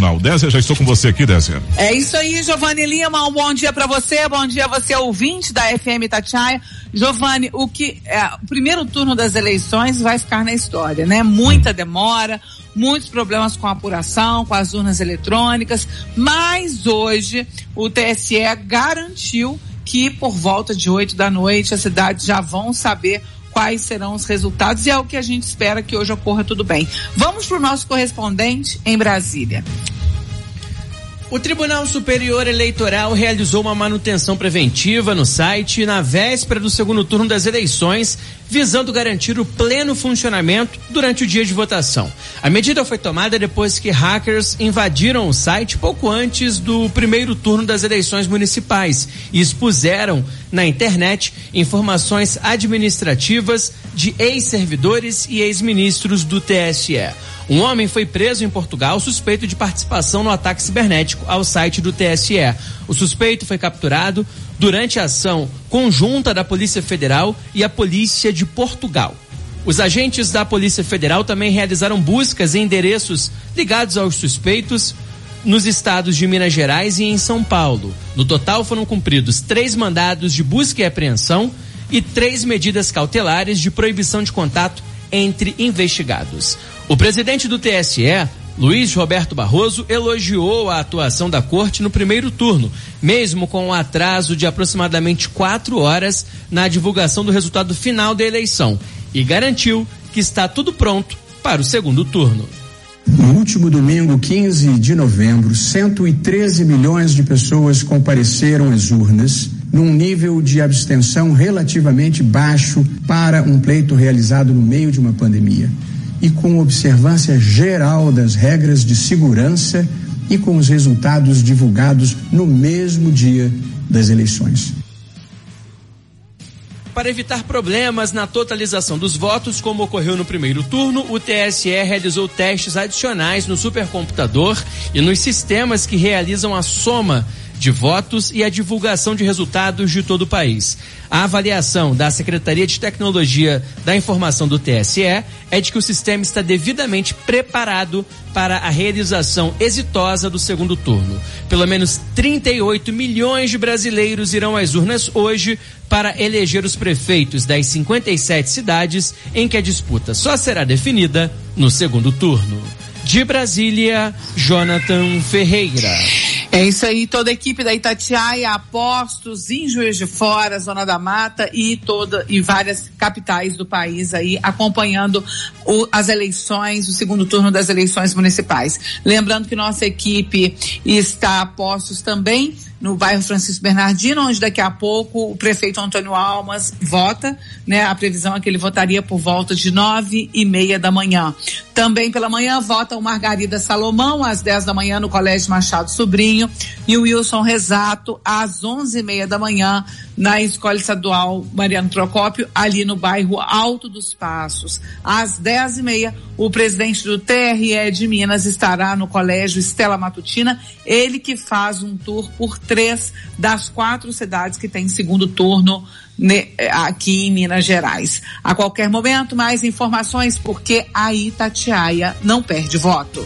Nacional. Décia, já estou com você aqui, Décia. É isso aí, Giovanni Lima, um bom dia para você, bom dia você ouvinte da FM Itatiaia. Giovanni, o primeiro turno das eleições vai ficar na história, né? Muita demora, muitos problemas com a apuração, com as urnas eletrônicas, mas hoje o TSE garantiu que por volta de 8 da noite as cidades já vão saber quais serão os resultados e é o que a gente espera que hoje ocorra tudo bem. Vamos para o nosso correspondente em Brasília. O Tribunal Superior Eleitoral realizou uma manutenção preventiva no site na véspera do segundo turno das eleições, visando garantir o pleno funcionamento durante o dia de votação. A medida foi tomada depois que hackers invadiram o site pouco antes do primeiro turno das eleições municipais e expuseram na internet informações administrativas de ex-servidores e ex-ministros do TSE. Um homem foi preso em Portugal suspeito de participação no ataque cibernético ao site do TSE. O suspeito foi capturado durante a ação conjunta da Polícia Federal e a Polícia de Portugal. Os agentes da Polícia Federal também realizaram buscas em endereços ligados aos suspeitos nos estados de Minas Gerais e em São Paulo. No total foram cumpridos 3 mandados de busca e apreensão e 3 medidas cautelares de proibição de contato entre investigados. O presidente do TSE, Luiz Roberto Barroso, elogiou a atuação da corte no primeiro turno, mesmo com um atraso de aproximadamente 4 horas na divulgação do resultado final da eleição, e garantiu que está tudo pronto para o segundo turno. No último domingo, 15 de novembro, 113 milhões de pessoas compareceram às urnas, num nível de abstenção relativamente baixo para um pleito realizado no meio de uma pandemia, e com observância geral das regras de segurança e com os resultados divulgados no mesmo dia das eleições. Para evitar problemas na totalização dos votos, como ocorreu no primeiro turno, o TSE realizou testes adicionais no supercomputador e nos sistemas que realizam a soma de votos e a divulgação de resultados de todo o país. A avaliação da Secretaria de Tecnologia da Informação do TSE é de que o sistema está devidamente preparado para a realização exitosa do segundo turno. Pelo menos 38 milhões de brasileiros irão às urnas hoje para eleger os prefeitos das 57 cidades em que a disputa só será definida no segundo turno. De Brasília, Jonathan Ferreira. É isso aí, toda a equipe da Itatiaia, Apostos, em Juiz de Fora, Zona da Mata e várias capitais do país aí acompanhando as eleições, o segundo turno das eleições municipais. Lembrando que nossa equipe está a postos também no bairro Francisco Bernardino, onde daqui a pouco o prefeito Antônio Almas vota, né? A previsão é que ele votaria por volta de 9:30 da manhã. Também pela manhã vota o Margarida Salomão às 10 da manhã no Colégio Machado Sobrinho e o Wilson Rezato às 11:30 da manhã na Escola Estadual Mariano Procópio, ali no bairro Alto dos Passos. Às 10:30, o presidente do TRE de Minas estará no Colégio Estela Matutina, ele que faz um tour por 3 das 4 cidades que tem segundo turno aqui em Minas Gerais. A qualquer momento, mais informações, porque a Itatiaia não perde voto.